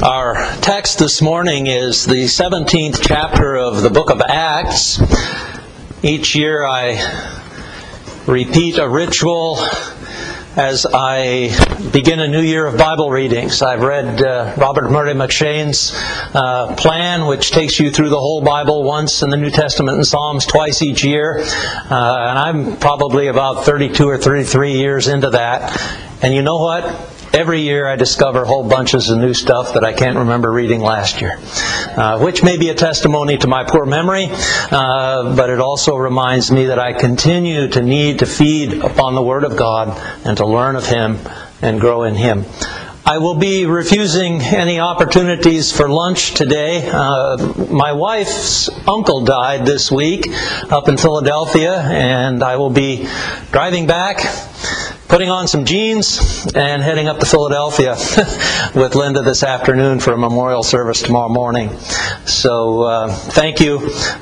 Our text this morning is the 17th chapter of the book of Acts. Each year I repeat a ritual as I begin a new year of Bible readings. I've read Robert Murray M'Cheyne's plan, which takes you through the whole Bible once in the New Testament and Psalms twice each year. And I'm probably about 32 or 33 years into that. And you know what? Every year I discover whole bunches of new stuff that I can't remember reading last year, which may be a testimony to my poor memory, but it also reminds me that I continue to need to feed upon the Word of God and to learn of Him and grow in Him. I will be refusing any opportunities for lunch today. My wife's uncle died this week up in Philadelphia, and I will be driving back, putting on some jeans, and heading up to Philadelphia with Linda this afternoon for a memorial service tomorrow morning. So thank you,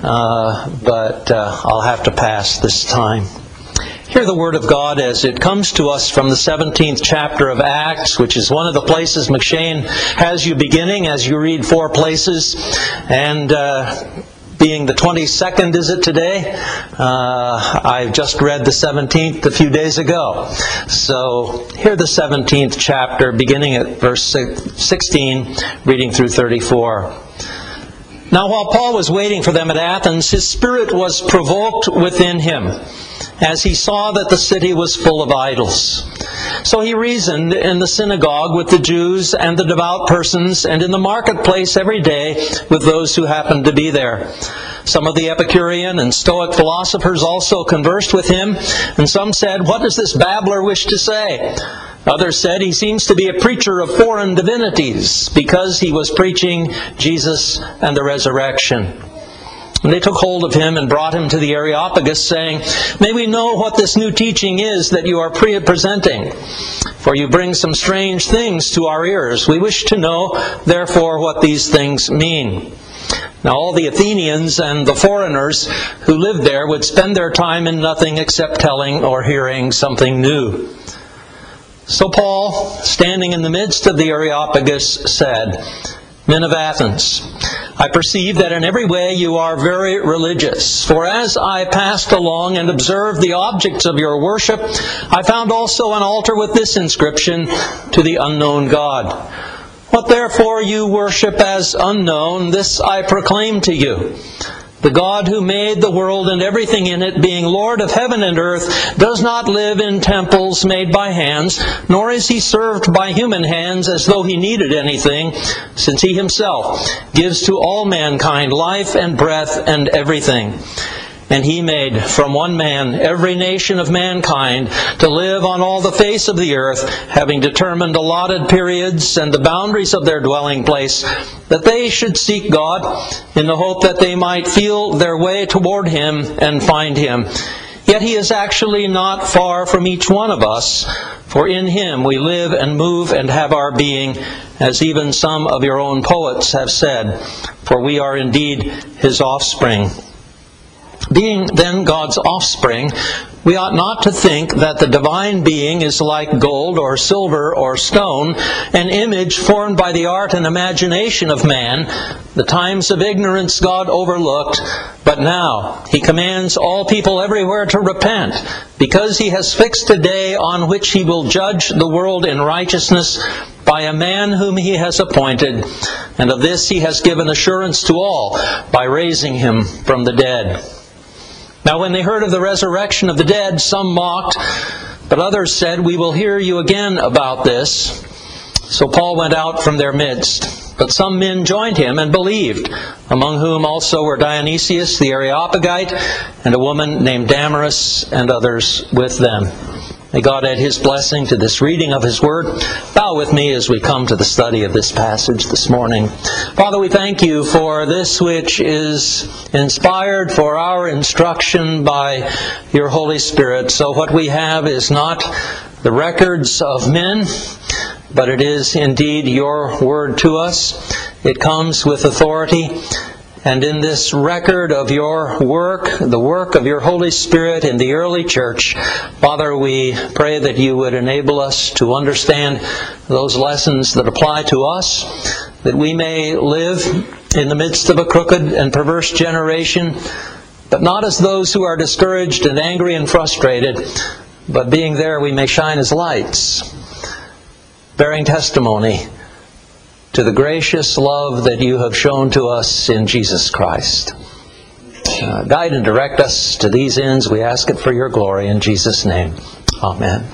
but I'll have to pass this time. Hear the Word of God as it comes to us from the 17th chapter of Acts, which is one of the places M'Cheyne has you beginning as you read 4 places. And being the 22nd, is it today? I've just read the 17th a few days ago. So hear the 17th chapter beginning at verse 16, reading through 34. Now while Paul was waiting for them at Athens, his spirit was provoked within him, as he saw that the city was full of idols. So he reasoned in the synagogue with the Jews and the devout persons, and in the marketplace every day with those who happened to be there. Some of the Epicurean and Stoic philosophers also conversed with him, and some said, "What does this babbler wish to say?" Others said, "He seems to be a preacher of foreign divinities, because he was preaching Jesus and the resurrection." And they took hold of him and brought him to the Areopagus, saying, "May we know what this new teaching is that you are presenting? For you bring some strange things to our ears. We wish to know, therefore, what these things mean." Now all the Athenians and the foreigners who lived there would spend their time in nothing except telling or hearing something new. So Paul, standing in the midst of the Areopagus, said, "Men of Athens, I perceive that in every way you are very religious. For as I passed along and observed the objects of your worship, I found also an altar with this inscription, 'To the unknown God.' What therefore you worship as unknown, this I proclaim to you. The God who made the world and everything in it, being Lord of heaven and earth, does not live in temples made by hands, nor is he served by human hands as though he needed anything, since he himself gives to all mankind life and breath and everything. And he made from one man every nation of mankind to live on all the face of the earth, having determined allotted periods and the boundaries of their dwelling place, that they should seek God in the hope that they might feel their way toward Him and find Him. Yet He is actually not far from each one of us, for in Him we live and move and have our being, as even some of your own poets have said, for we are indeed His offspring. Being then God's offspring, we ought not to think that the divine being is like gold or silver or stone, an image formed by the art and imagination of man. The times of ignorance God overlooked, but now He commands all people everywhere to repent, because He has fixed a day on which He will judge the world in righteousness by a man whom He has appointed, and of this He has given assurance to all by raising Him from the dead. Now when they heard of the resurrection of the dead, some mocked, but others said, "We will hear you again about this." So Paul went out from their midst. But some men joined him and believed, among whom also were Dionysius the Areopagite, and a woman named Damaris, and others with them. May God add His blessing to this reading of His Word. Bow with me as we come to the study of this passage this morning. Father, we thank You for this which is inspired for our instruction by Your Holy Spirit. So what we have is not the records of men, but it is indeed Your Word to us. It comes with authority. And in this record of Your work, the work of Your Holy Spirit in the early church, Father, we pray that You would enable us to understand those lessons that apply to us, that we may live in the midst of a crooked and perverse generation, but not as those who are discouraged and angry and frustrated, but being there we may shine as lights, bearing testimony to the gracious love that you have shown to us in Jesus Christ. Guide and direct us to these ends. We ask it for your glory in Jesus' name. Amen.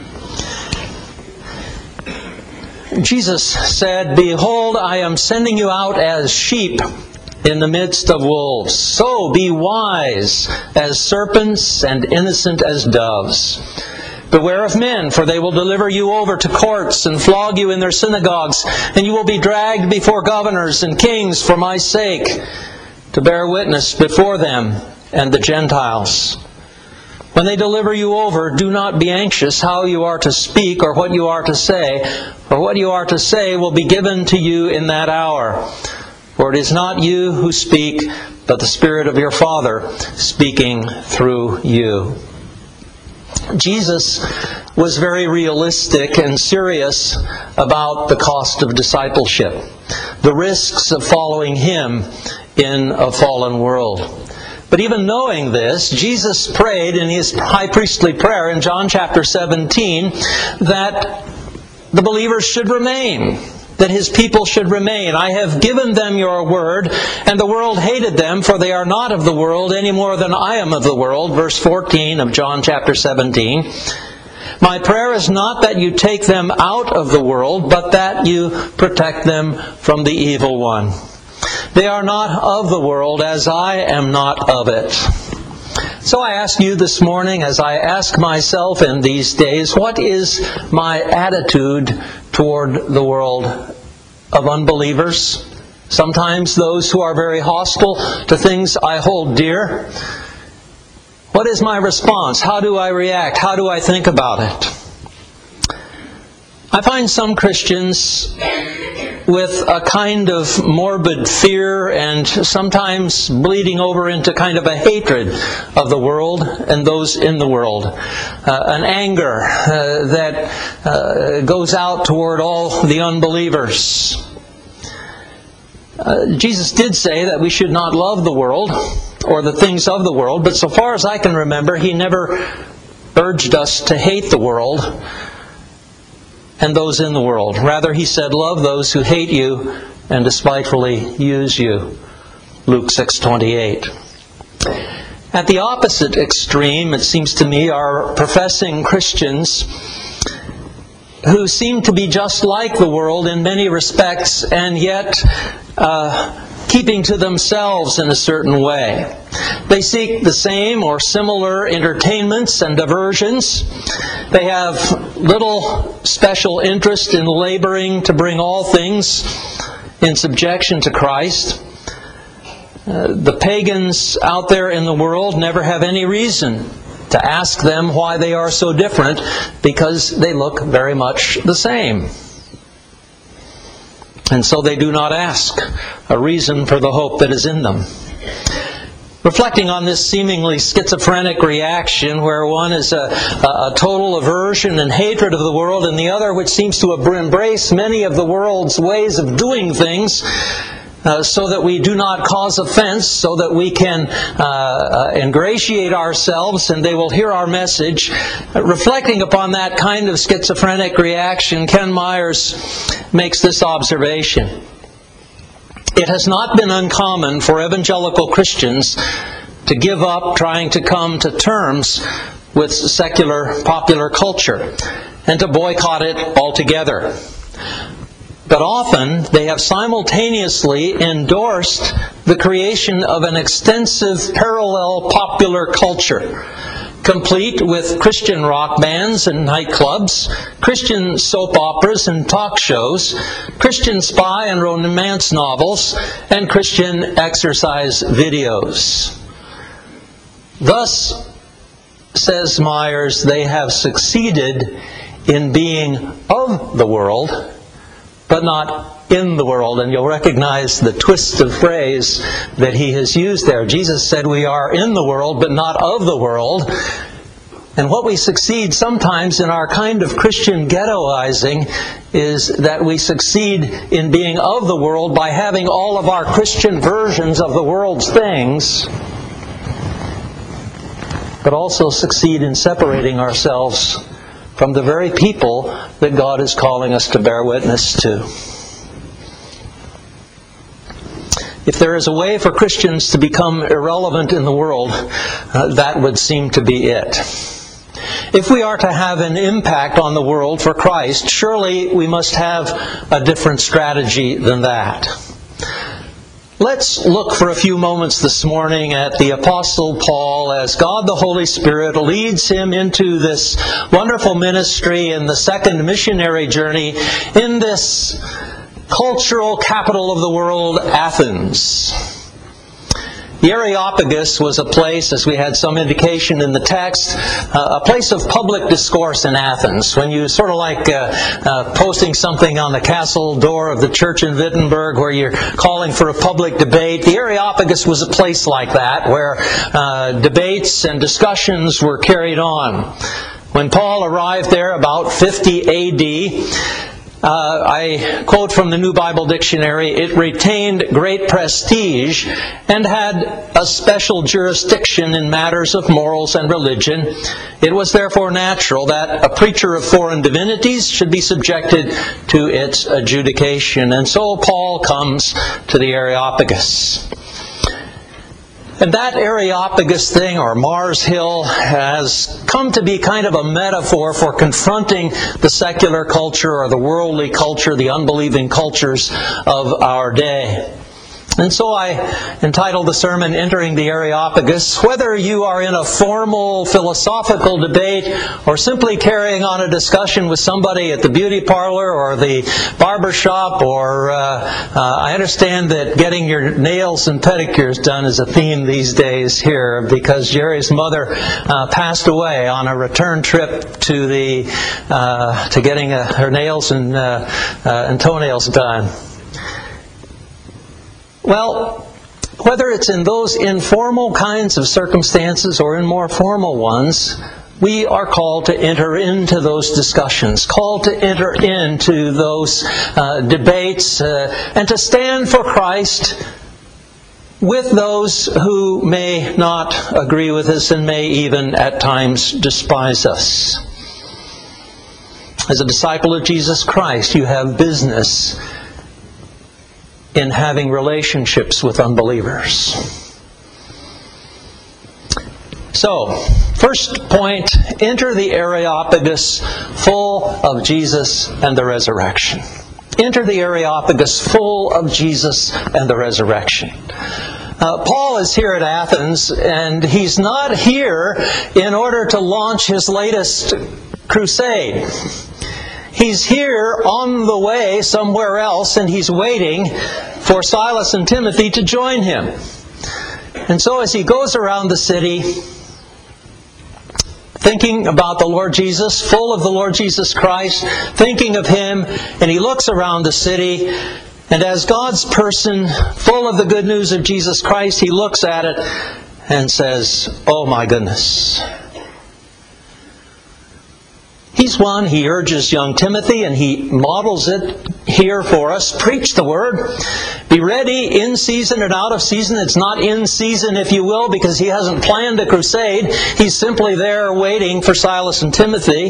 Jesus said, "Behold, I am sending you out as sheep in the midst of wolves. So be wise as serpents and innocent as doves. Beware of men, for they will deliver you over to courts and flog you in their synagogues, and you will be dragged before governors and kings for my sake, to bear witness before them and the Gentiles. When they deliver you over, do not be anxious how you are to speak or what you are to say, for what you are to say will be given to you in that hour. For it is not you who speak, but the Spirit of your Father speaking through you." Jesus was very realistic and serious about the cost of discipleship, the risks of following Him in a fallen world. But even knowing this, Jesus prayed in His high priestly prayer in John chapter 17 that the believers should remain, that His people should remain. "I have given them your word, and the world hated them, for they are not of the world any more than I am of the world." Verse 14 of John chapter 17. "My prayer is not that you take them out of the world, but that you protect them from the evil one. They are not of the world, as I am not of it." So I ask you this morning, as I ask myself in these days, what is my attitude toward the world of unbelievers? Sometimes those who are very hostile to things I hold dear. What is my response? How do I react? How do I think about it? I find some Christians with a kind of morbid fear and sometimes bleeding over into kind of a hatred of the world and those in the world. An anger that goes out toward all the unbelievers. Jesus did say that we should not love the world or the things of the world, but so far as I can remember, He never urged us to hate the world and those in the world. Rather, He said, "Love those who hate you and despitefully use you." Luke 6:28. At the opposite extreme, it seems to me, are professing Christians who seem to be just like the world in many respects, and yet keeping to themselves in a certain way. They seek the same or similar entertainments and diversions. They have little special interest in laboring to bring all things in subjection to Christ. The pagans out there in the world never have any reason to ask them why they are so different, because they look very much the same. And so they do not ask a reason for the hope that is in them. Reflecting on this seemingly schizophrenic reaction, where one is a total aversion and hatred of the world, and the other which seems to embrace many of the world's ways of doing things, so that we do not cause offense, so that we can ingratiate ourselves and they will hear our message. Reflecting upon that kind of schizophrenic reaction, Ken Myers makes this observation. It has not been uncommon for evangelical Christians to give up trying to come to terms with secular popular culture and to boycott it altogether. But often they have simultaneously endorsed the creation of an extensive parallel popular culture, complete with Christian rock bands and nightclubs, Christian soap operas and talk shows, Christian spy and romance novels, and Christian exercise videos. Thus, says Myers, they have succeeded in being of the world, but not in the world. And you'll recognize the twist of phrase that he has used there. Jesus said we are in the world, but not of the world. And what we succeed sometimes in our kind of Christian ghettoizing is that we succeed in being of the world by having all of our Christian versions of the world's things, but also succeed in separating ourselves from the very people that God is calling us to bear witness to. If there is a way for Christians to become irrelevant in the world, that would seem to be it. If we are to have an impact on the world for Christ, surely we must have a different strategy than that. Let's look for a few moments this morning at the Apostle Paul as God the Holy Spirit leads him into this wonderful ministry and the second missionary journey in this cultural capital of the world, Athens. The Areopagus was a place, as we had some indication in the text, a place of public discourse in Athens. When you sort of like posting something on the castle door of the church in Wittenberg where you're calling for a public debate, the Areopagus was a place like that where debates and discussions were carried on. When Paul arrived there about 50 A.D., I quote from the New Bible Dictionary, it retained great prestige and had a special jurisdiction in matters of morals and religion. It was therefore natural that a preacher of foreign divinities should be subjected to its adjudication. And so Paul comes to the Areopagus. And that Areopagus thing, or Mars Hill, has come to be kind of a metaphor for confronting the secular culture or the worldly culture, the unbelieving cultures of our day. And so I entitled the sermon, Entering the Areopagus. Whether you are in a formal philosophical debate or simply carrying on a discussion with somebody at the beauty parlor or the barber shop, or I understand that getting your nails and pedicures done is a theme these days here because Jerry's mother passed away on a return trip to getting her nails and toenails done. Well, whether it's in those informal kinds of circumstances or in more formal ones, we are called to enter into those discussions, called to enter into those debates, and to stand for Christ with those who may not agree with us and may even at times despise us. As a disciple of Jesus Christ, you have business in having relationships with unbelievers. So, first point, enter the Areopagus full of Jesus and the resurrection. Enter the Areopagus full of Jesus and the resurrection. Paul is here at Athens, and he's not here in order to launch his latest crusade. He's here on the way somewhere else, and he's waiting for Silas and Timothy to join him. And so as he goes around the city, thinking about the Lord Jesus, full of the Lord Jesus Christ, thinking of Him, and he looks around the city, and as God's person, full of the good news of Jesus Christ, he looks at it and says, "Oh my goodness." He's one, he urges young Timothy, and he models it here for us. Preach the Word. Be ready in season and out of season. It's not in season, if you will, because he hasn't planned a crusade. He's simply there waiting for Silas and Timothy.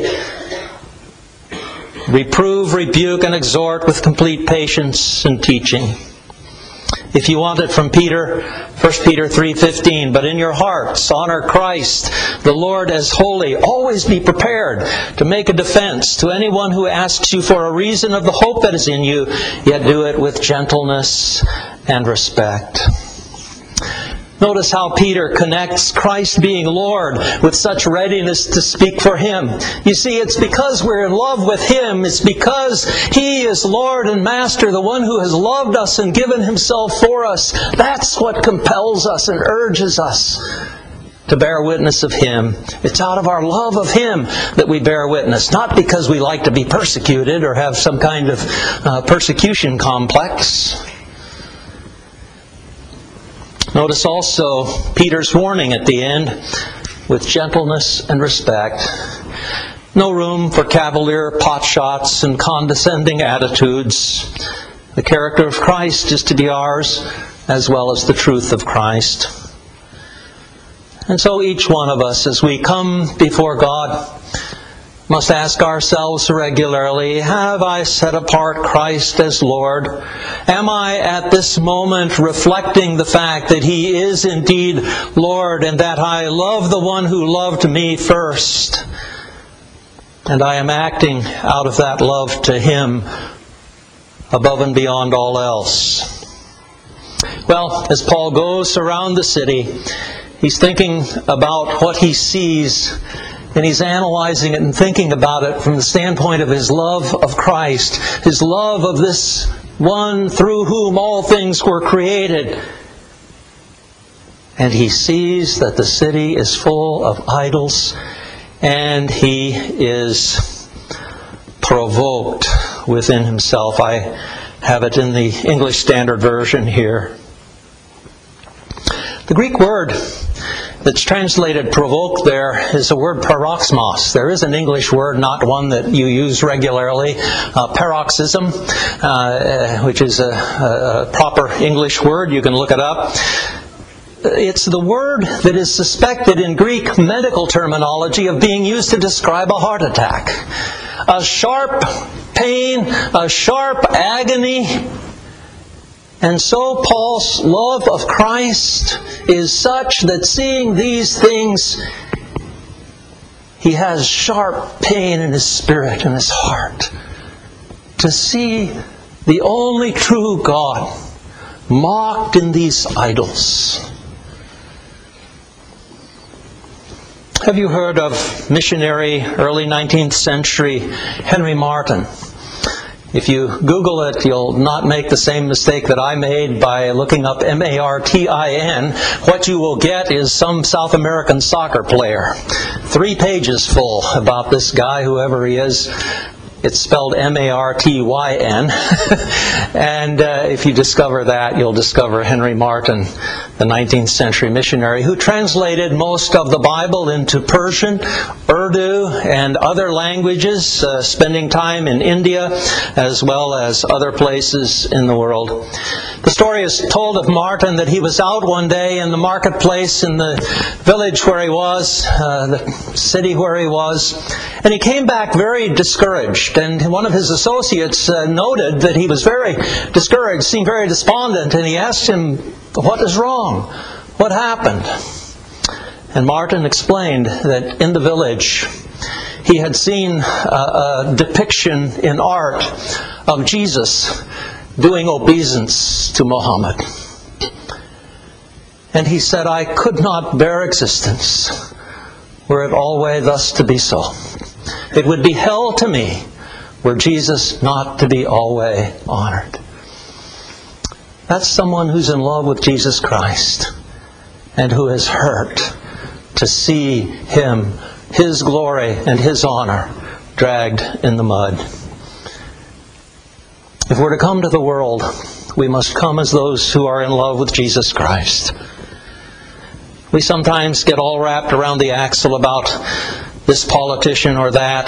Reprove, rebuke, and exhort with complete patience and teaching. If you want it from Peter, 1 Peter 3:15, but in your hearts honor Christ, the Lord, as holy. Always be prepared to make a defense to anyone who asks you for a reason of the hope that is in you, yet do it with gentleness and respect. Notice how Peter connects Christ being Lord with such readiness to speak for Him. You see, it's because we're in love with Him. It's because He is Lord and Master, the one who has loved us and given Himself for us. That's what compels us and urges us to bear witness of Him. It's out of our love of Him that we bear witness, not because we like to be persecuted or have some kind of persecution complex. Notice also Peter's warning at the end. with gentleness and respect. No room for cavalier potshots and condescending attitudes. The character of Christ is to be ours, as well as the truth of Christ. And so each one of us, as we come before God, must ask ourselves regularly, have I set apart Christ as Lord? Am I at this moment reflecting the fact that He is indeed Lord and that I love the one who loved me first? And I am acting out of that love to Him above and beyond all else. Well, as Paul goes around the city, he's thinking about what he sees, and he's analyzing it and thinking about it from the standpoint of his love of Christ, his love of this one through whom all things were created. And he sees that the city is full of idols, and he is provoked within himself. I have it in the English Standard Version here. The Greek word that's translated provoke there is the word paroxysmos. There is an English word, not one that you use regularly, paroxysm, which is a proper English word. You can look it up. It's the word that is suspected in Greek medical terminology of being used to describe a heart attack. A sharp pain, a sharp agony. And so Paul's love of Christ is such that seeing these things, he has sharp pain in his spirit and his heart. To see the only true God mocked in these idols. Have you heard of missionary, early 19th century Henry Martyn? If you Google it, you'll not make the same mistake that I made by looking up Martin. What you will get is some South American soccer player. 3 pages full about this guy, whoever he is. It's spelled Martyn. And if you discover that, you'll discover Henry Martyn, the 19th century missionary, who translated most of the Bible into Persian, Urdu, and other languages, spending time in India as well as other places in the world. The story is told of Martyn that he was out one day in the marketplace in the village where he was, the city where he was, and he came back very discouraged. And one of his associates noted that he was very discouraged, seemed very despondent, and he asked him, "What is wrong? What happened?" And Martyn explained that in the village he had seen a depiction in art of Jesus doing obeisance to Muhammad. And he said, "I could not bear existence were it always thus to be so. It would be hell to me were Jesus not to be always honored." That's someone who's in love with Jesus Christ and who is hurt to see Him, His glory and His honor dragged in the mud. If we're to come to the world, we must come as those who are in love with Jesus Christ. We sometimes get all wrapped around the axle about this politician or that,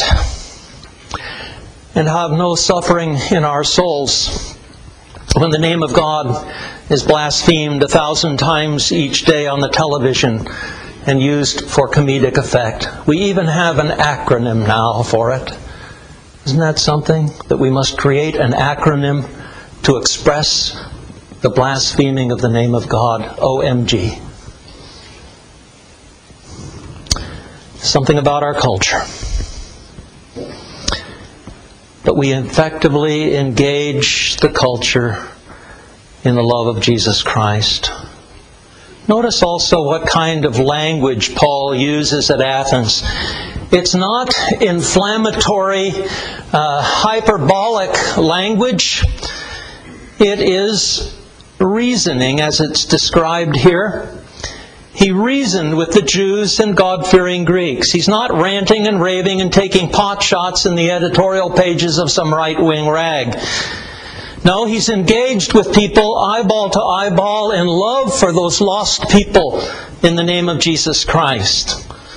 and have no suffering in our souls when the name of God is blasphemed 1,000 times each day on the television and used for comedic effect. We even have an acronym now for it. Isn't that something? That we must create an acronym to express the blaspheming of the name of God, OMG. Something about our culture. But we effectively engage the culture in the love of Jesus Christ. Notice also what kind of language Paul uses at Athens. It's not inflammatory, hyperbolic language. It is reasoning, as it's described here. He reasoned with the Jews and God-fearing Greeks. He's not ranting and raving and taking pot shots in the editorial pages of some right-wing rag. No, he's engaged with people eyeball to eyeball in love for those lost people in the name of Jesus Christ.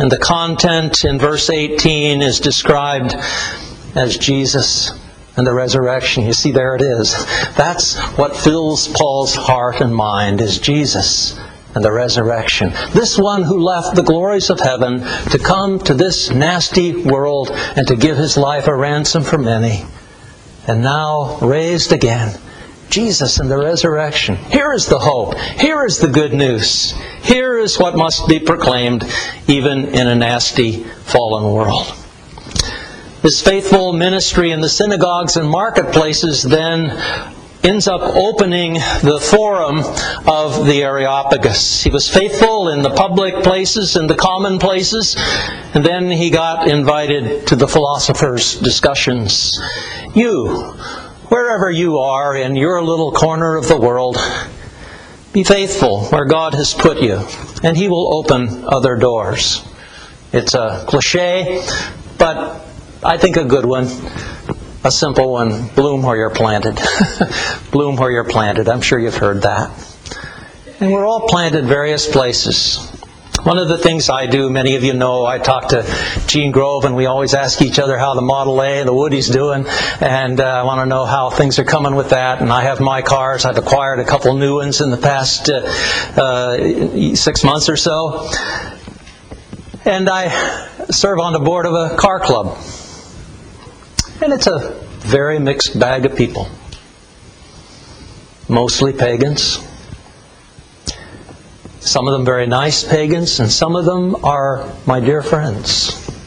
and the content in verse 18 is described as Jesus and the resurrection. You see, there it is. That's what fills Paul's heart and mind, is Jesus and the resurrection. This one who left the glories of heaven to come to this nasty world and to give his life a ransom for many, and now raised again. Jesus and the resurrection. Here is the hope. Here is the good news. Here is what must be proclaimed even in a nasty, fallen world. This faithful ministry in the synagogues and marketplaces then ends up opening the forum of the Areopagus. He was faithful in the public places and the common places, and then he got invited to the philosophers' discussions. You, wherever you are in your little corner of the world, be faithful where God has put you, and He will open other doors. It's a cliche, but I think a good one. A simple one. Bloom where you're planted. Bloom where you're planted. I'm sure you've heard that. And we're all planted various places. One of the things I do, many of you know, I talk to Gene Grove and we always ask each other how the Model A and the Woody's doing. And I want to know how things are coming with that. And I have my cars. I've acquired a couple new ones in the past 6 months or so. And I serve on the board of a car club. And it's a very mixed bag of people. Mostly pagans. Some of them very nice pagans, and some of them are my dear friends.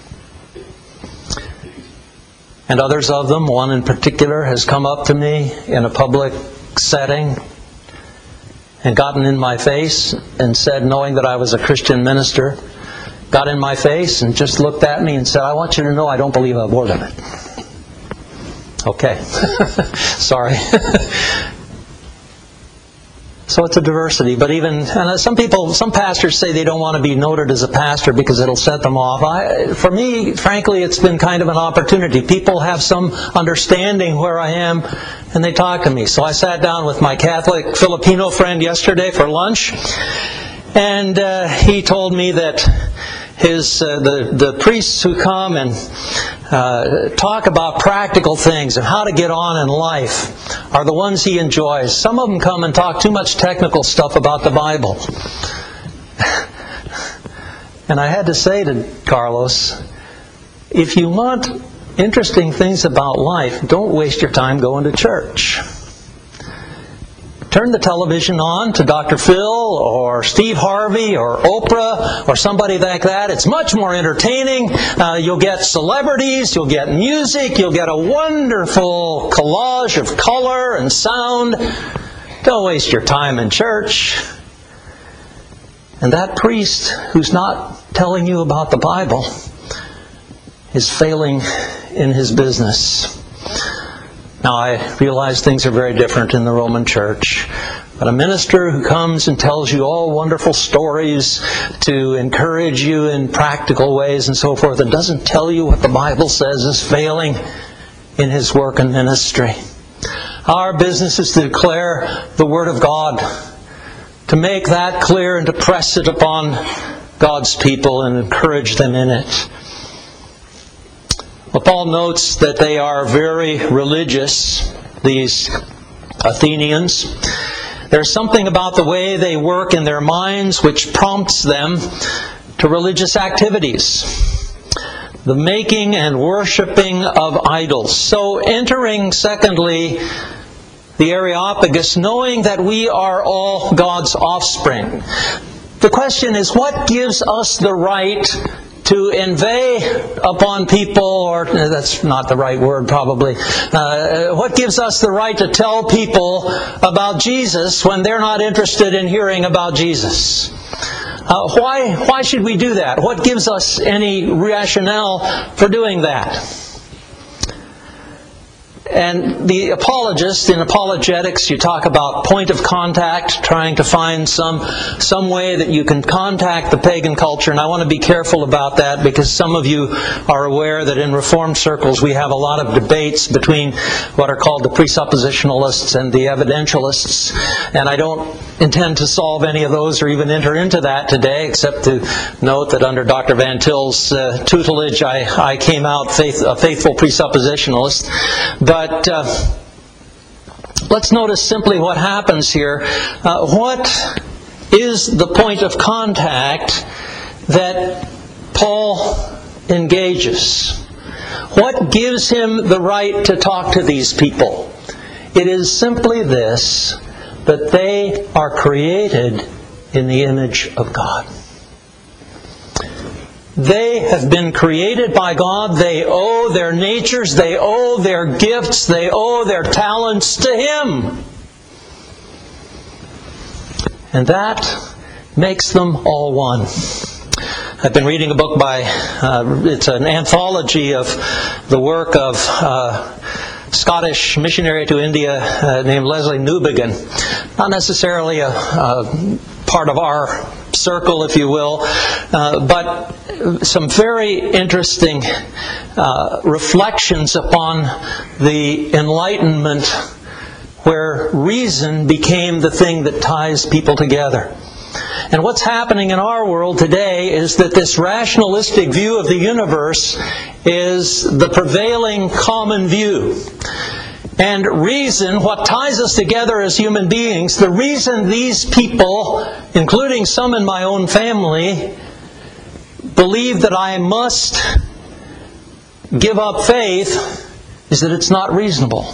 And others of them, one in particular, has come up to me in a public setting and gotten in my face and said, knowing that I was a Christian minister, got in my face and just looked at me and said, I want you to know I don't believe a word of it. Okay. Sorry. So it's a diversity. But even, and some pastors say they don't want to be noted as a pastor because it'll set them off. For me, frankly, it's been kind of an opportunity. People have some understanding where I am, and they talk to me. So I sat down with my Catholic Filipino friend yesterday for lunch, and he told me that the priests who come and talk about practical things and how to get on in life are the ones he enjoys. Some of them come and talk too much technical stuff about the Bible. And I had to say to Carlos, if you want interesting things about life, don't waste your time going to church. Turn the television on to Dr. Phil or Steve Harvey or Oprah or somebody like that. It's much more entertaining. You'll get celebrities, you'll get music, you'll get a wonderful collage of color and sound. Don't waste your time in church. And that priest who's not telling you about the Bible is failing in his business. Now, I realize things are very different in the Roman Church. But a minister who comes and tells you all wonderful stories to encourage you in practical ways and so forth, and doesn't tell you what the Bible says, is failing in his work and ministry. Our business is to declare the Word of God, to make that clear and to press it upon God's people and encourage them in it. Well, Paul notes that they are very religious, these Athenians. There's something about the way they work in their minds which prompts them to religious activities. The making and worshipping of idols. So entering, secondly, the Areopagus, knowing that we are all God's offspring. The question is, what gives us the right to inveigh upon people, or that's not the right word probably, what gives us the right to tell people about Jesus when they're not interested in hearing about Jesus? Why should we do that? What gives us any rationale for doing that? And the apologist, in apologetics, you talk about point of contact, trying to find some way that you can contact the pagan culture. And I want to be careful about that, because some of you are aware that in Reformed circles we have a lot of debates between what are called the presuppositionalists and the evidentialists. And I don't intend to solve any of those or even enter into that today, except to note that under Dr. Van Til's tutelage I came out a faithful presuppositionalist. But let's notice simply what happens here. What is the point of contact that Paul engages? What gives him the right to talk to these people? It is simply this, that they are created in the image of God. They have been created by God. They owe their natures, they owe their gifts, they owe their talents to Him. And that makes them all one. I've been reading a book by, it's an anthology of the work of Scottish missionary to India named Leslie Newbigin. Not necessarily a part of our circle, if you will, but some very interesting reflections upon the Enlightenment, where reason became the thing that ties people together. And what's happening in our world today is that this rationalistic view of the universe is the prevailing common view. And reason, what ties us together as human beings, the reason these people, including some in my own family, believe that I must give up faith is that it's not reasonable.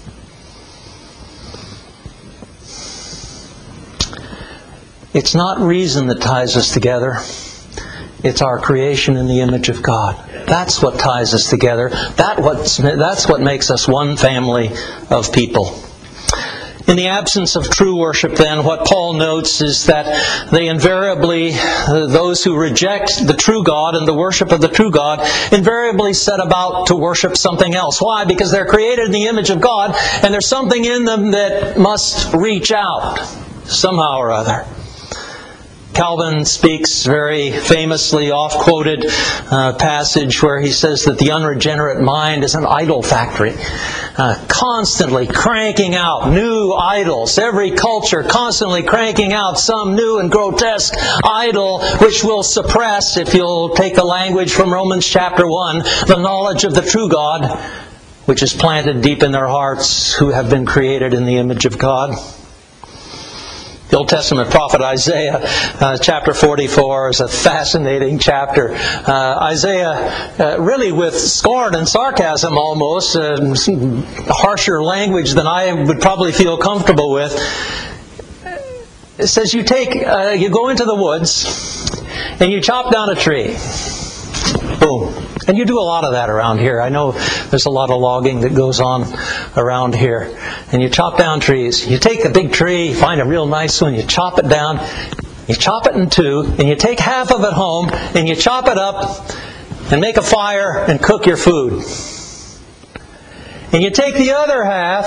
It's not reason that ties us together. It's our creation in the image of God. That's what ties us together. That's what makes us one family of people. In the absence of true worship, then, what Paul notes is that they invariably, those who reject the true God and the worship of the true God, invariably set about to worship something else. Why? Because they're created in the image of God, and there's something in them that must reach out somehow or other. Calvin speaks very famously, oft-quoted passage where he says that the unregenerate mind is an idol factory, constantly cranking out new idols. Every culture constantly cranking out some new and grotesque idol which will suppress, if you'll take the language from Romans chapter 1, the knowledge of the true God, which is planted deep in their hearts who have been created in the image of God. The Old Testament prophet Isaiah, chapter 44, is a fascinating chapter. Isaiah, really with scorn and sarcasm almost, harsher language than I would probably feel comfortable with. It says you go into the woods and you chop down a tree. Boom. And you do a lot of that around here. I know there's a lot of logging that goes on around here. And you chop down trees. You take a big tree, find a real nice one, you chop it down, you chop it in two, and you take half of it home, and you chop it up, and make a fire, and cook your food. And you take the other half,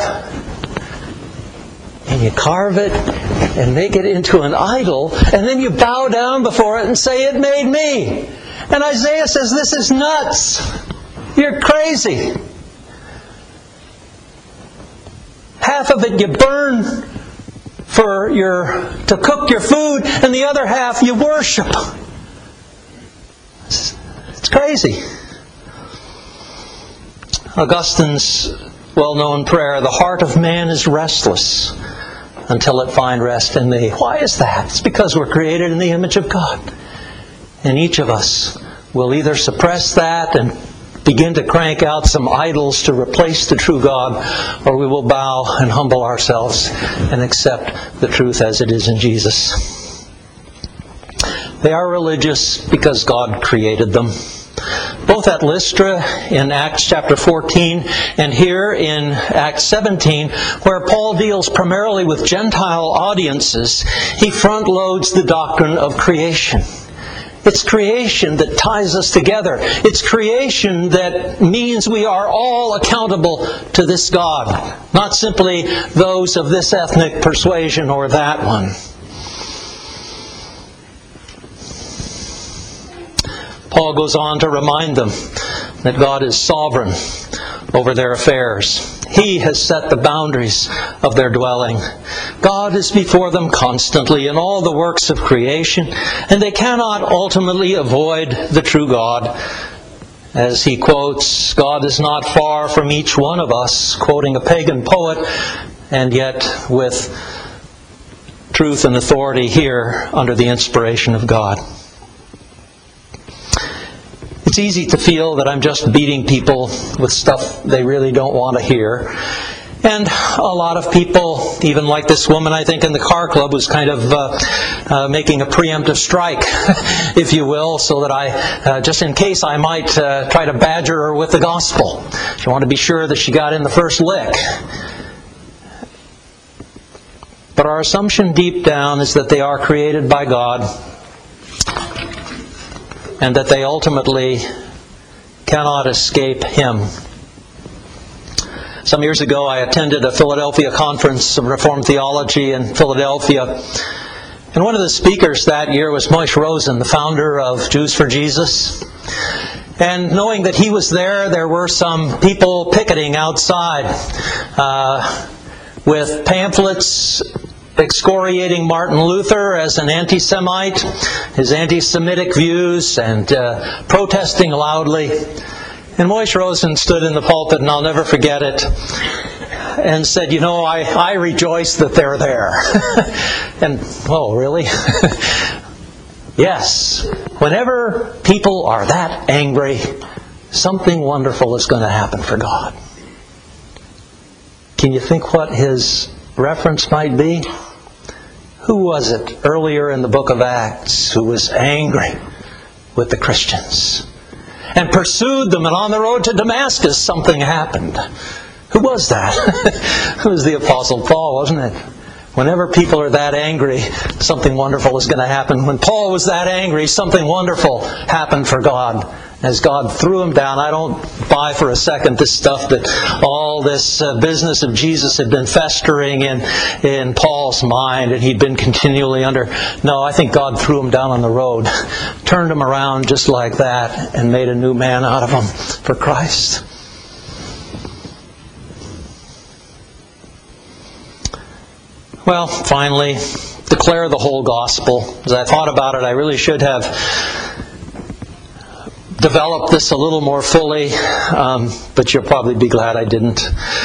and you carve it, and make it into an idol, and then you bow down before it and say, "It made me." And Isaiah says, this is nuts. You're crazy. Half of it you burn to cook your food, and the other half you worship. It's crazy. Augustine's well-known prayer, the heart of man is restless until it find rest in thee. Why is that? It's because we're created in the image of God. And each of us will either suppress that and begin to crank out some idols to replace the true God, or we will bow and humble ourselves and accept the truth as it is in Jesus. They are religious because God created them. Both at Lystra in Acts chapter 14 and here in Acts 17, where Paul deals primarily with Gentile audiences, he front-loads the doctrine of creation. It's creation that ties us together. It's creation that means we are all accountable to this God, not simply those of this ethnic persuasion or that one. Paul goes on to remind them that God is sovereign over their affairs. He has set the boundaries of their dwelling. God is before them constantly in all the works of creation, and they cannot ultimately avoid the true God. As he quotes, God is not far from each one of us, quoting a pagan poet, and yet with truth and authority here under the inspiration of God. It's easy to feel that I'm just beating people with stuff they really don't want to hear. And a lot of people, even like this woman, I think, in the car club, was kind of making a preemptive strike, if you will, so that I, just in case I might try to badger her with the gospel. She wanted to be sure that she got in the first lick. But our assumption deep down is that they are created by God, and that they ultimately cannot escape Him. Some years ago, I attended a Philadelphia conference of Reformed theology in Philadelphia. And one of the speakers that year was Moshe Rosen, the founder of Jews for Jesus. And knowing that he was there were some people picketing outside with pamphlets excoriating Martin Luther as an anti-Semite, his anti-Semitic views, and protesting loudly. And Moshe Rosen stood in the pulpit, and I'll never forget it, and said, I rejoice that they're there. And, oh, really? Yes. Whenever people are that angry, something wonderful is going to happen for God. Can you think what his reference might be? Who was it earlier in the book of Acts who was angry with the Christians and pursued them, and on the road to Damascus something happened? Who was that? It was the Apostle Paul, wasn't it? Whenever people are that angry, something wonderful is going to happen. When Paul was that angry, something wonderful happened for God. As God threw him down, I don't buy for a second this stuff that all this business of Jesus had been festering in Paul's mind and he'd been continually under. No, I think God threw him down on the road, turned him around just like that, and made a new man out of him for Christ. Well, finally, declare the whole gospel. As I thought about it, I really should have developed this a little more fully, but you'll probably be glad I didn't.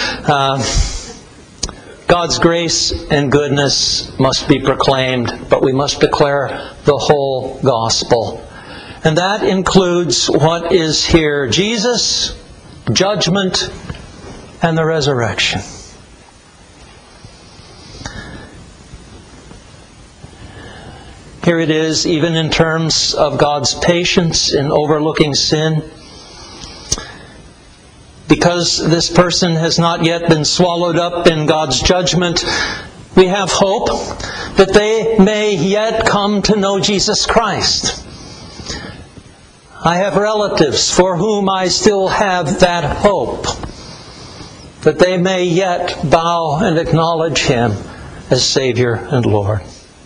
God's grace and goodness must be proclaimed, but we must declare the whole gospel. And that includes what is here: Jesus, judgment, and the resurrection. Here it is, even in terms of God's patience in overlooking sin. Because this person has not yet been swallowed up in God's judgment, we have hope that they may yet come to know Jesus Christ. I have relatives for whom I still have that hope, that they may yet bow and acknowledge Him as Savior and Lord.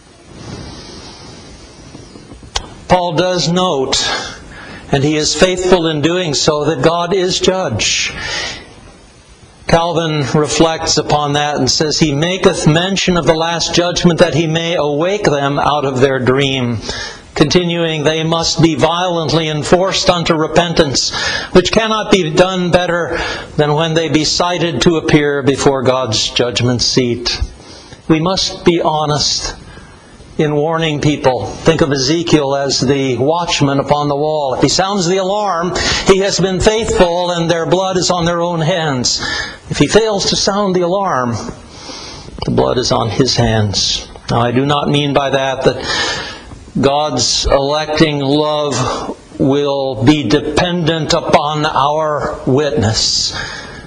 Paul does note, and he is faithful in doing so, that God is judge. Calvin reflects upon that and says, He maketh mention of the last judgment that He may awake them out of their dream. Continuing, they must be violently enforced unto repentance, which cannot be done better than when they be cited to appear before God's judgment seat. We must be honest in warning people. Think of Ezekiel as the watchman upon the wall. If he sounds the alarm, he has been faithful and their blood is on their own hands. If he fails to sound the alarm, the blood is on his hands. Now, I do not mean by that God's electing love will be dependent upon our witness.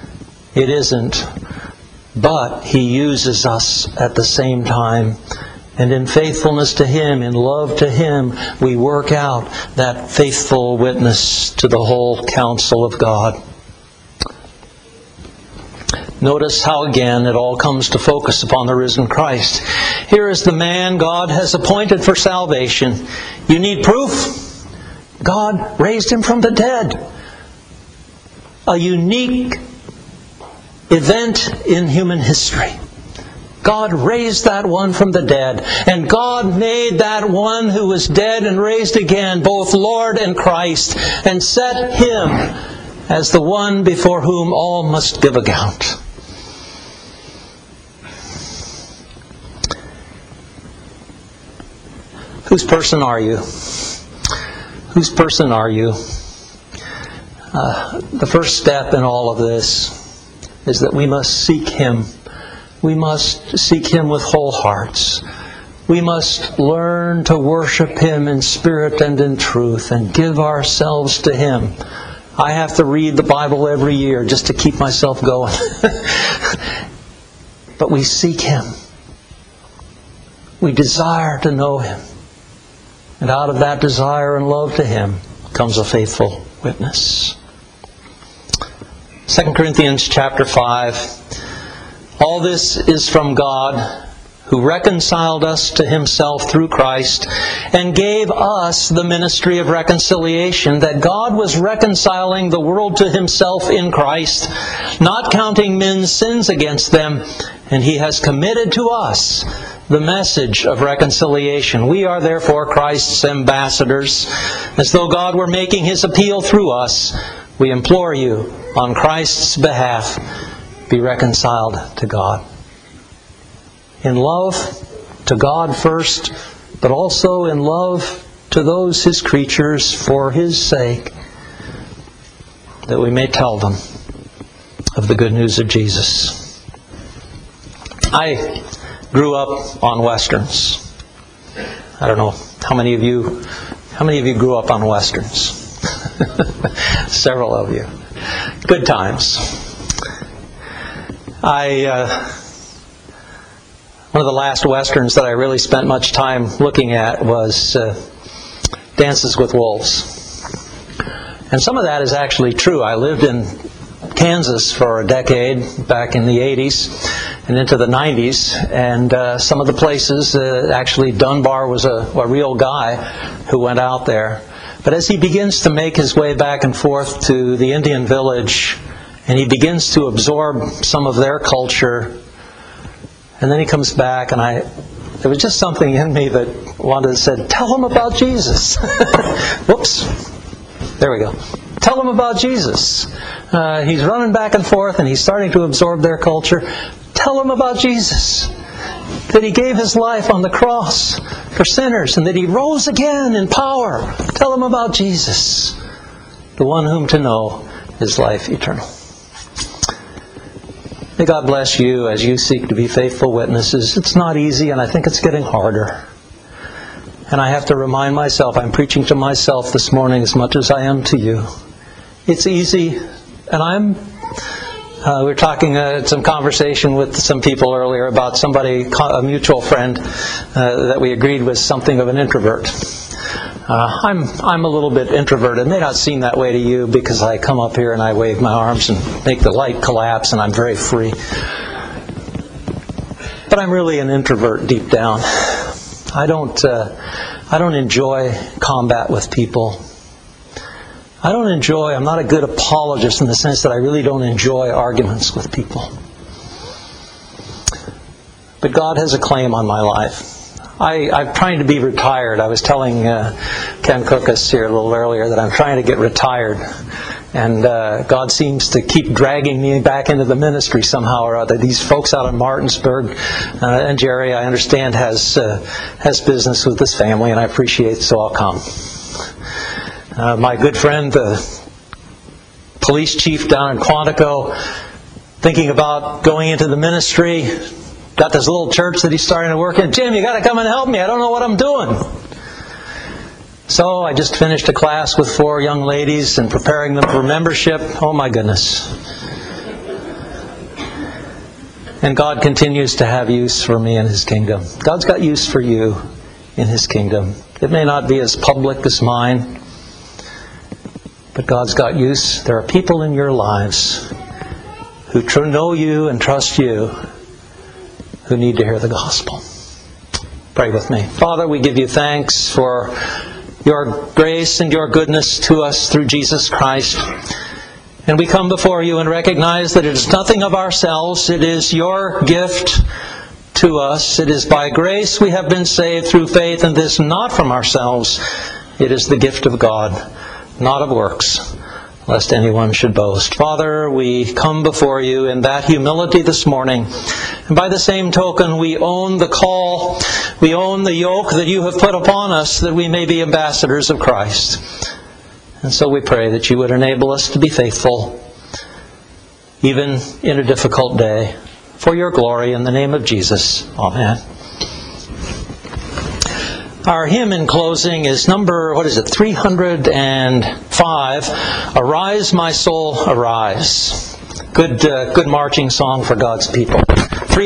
It isn't. But He uses us at the same time And in faithfulness to Him, in love to Him, we work out that faithful witness to the whole counsel of God. Notice how again it all comes to focus upon the risen Christ. Here is the man God has appointed for salvation. You need proof? God raised Him from the dead. A unique event in human history. God raised that one from the dead. And God made that one who was dead and raised again, both Lord and Christ, and set Him as the one before whom all must give account. Whose person are you? Whose person are you? The first step in all of this is that we must seek Him. We must seek Him with whole hearts. We must learn to worship Him in spirit and in truth and give ourselves to Him. I have to read the Bible every year just to keep myself going. But we seek Him. We desire to know Him. And out of that desire and love to Him comes a faithful witness. 2 Corinthians chapter 5. All this is from God, who reconciled us to Himself through Christ and gave us the ministry of reconciliation, that God was reconciling the world to Himself in Christ, not counting men's sins against them, and He has committed to us the message of reconciliation. We are therefore Christ's ambassadors, as though God were making His appeal through us. We implore you, on Christ's behalf, be reconciled to God. In love to God first, but also in love to those His creatures for His sake, that we may tell them of the good news of Jesus. I grew up on Westerns. I don't know how many of you grew up on Westerns? Several of you. Good times. One of the last Westerns that I really spent much time looking at was Dances with Wolves. And some of that is actually true. I lived in Kansas for a decade, back in the 80s and into the 90s, and some of the places, actually Dunbar was a real guy who went out there. But as he begins to make his way back and forth to the Indian village, and he begins to absorb some of their culture, and then he comes back, and there was just something in me that wanted to say, tell him about Jesus. Whoops. There we go. Tell him about Jesus. He's running back and forth, and he's starting to absorb their culture. Tell him about Jesus. That He gave His life on the cross for sinners, and that He rose again in power. Tell him about Jesus, the one whom to know is life eternal. May God bless you as you seek to be faithful witnesses. It's not easy, and I think it's getting harder. And I have to remind myself, I'm preaching to myself this morning as much as I am to you. It's easy, and we were talking some conversation with some people earlier about somebody, a mutual friend, that we agreed was something of an introvert. I'm a little bit introverted. It may not seem that way to you because I come up here and I wave my arms and make the light collapse and I'm very free. But I'm really an introvert deep down. I don't enjoy combat with people. I'm not a good apologist in the sense that I really don't enjoy arguments with people. But God has a claim on my life. I'm trying to be retired. I was telling Ken Cookus here a little earlier that I'm trying to get retired. And God seems to keep dragging me back into the ministry somehow or other. These folks out in Martinsburg, and Jerry, I understand, has business with this family, and I appreciate it, so I'll come. My good friend, the police chief down in Quantico, thinking about going into the ministry, got this little church that he's starting to work in. Jim, you got to come and help me. I don't know what I'm doing. So I just finished a class with 4 young ladies and preparing them for membership. Oh my goodness. And God continues to have use for me in His kingdom. God's got use for you in His kingdom. It may not be as public as mine, but God's got use. There are people in your lives who know you and trust you, who need to hear the gospel. Pray with me. Father, we give you thanks for your grace and your goodness to us through Jesus Christ. And we come before you and recognize that it is nothing of ourselves. It is your gift to us. It is by grace we have been saved through faith, and this not from ourselves. It is the gift of God, not of works, lest anyone should boast. Father, we come before you in that humility this morning. And by the same token, we own the call, we own the yoke that you have put upon us, that we may be ambassadors of Christ. And so we pray that you would enable us to be faithful, even in a difficult day, for your glory, in the name of Jesus. Amen. Our hymn in closing is number, 305, Arise, My Soul, Arise. Good marching song for God's people.